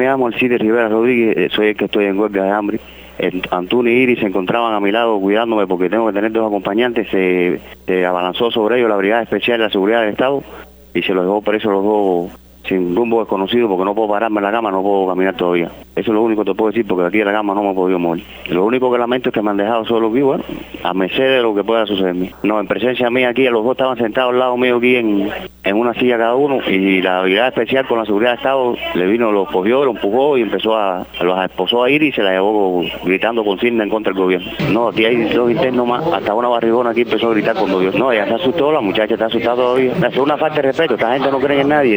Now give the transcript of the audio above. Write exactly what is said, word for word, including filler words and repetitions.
me llamo Alcides Rivera Rodríguez, soy el que estoy en huelga de hambre. Antonio y Iris se encontraban a mi lado cuidándome porque tengo que tener dos acompañantes. Se, se abalanzó sobre ellos la Brigada Especial de la Seguridad del Estado y se los dejó presos los dos sin rumbo desconocido porque no puedo pararme en la cama, no puedo caminar todavía. Eso es lo único que te puedo decir porque aquí en la cama no me he podido mover. Lo único que lamento es que me han dejado solo aquí, bueno, a merced de lo que pueda sucederme. No, en presencia mía aquí, los dos estaban sentados al lado mío aquí en, en una silla cada uno y la Brigada Especial con la Seguridad del Estado le vino, los cogió, los empujó y empezó a, los esposó a ir y se la llevó gritando consigna en contra del gobierno. No, aquí hay dos internos más, hasta una barrigona aquí empezó a gritar cuando Dios. No, ella se asustó, la muchacha está asustada todavía. Es una falta de respeto, esta gente no cree en nadie.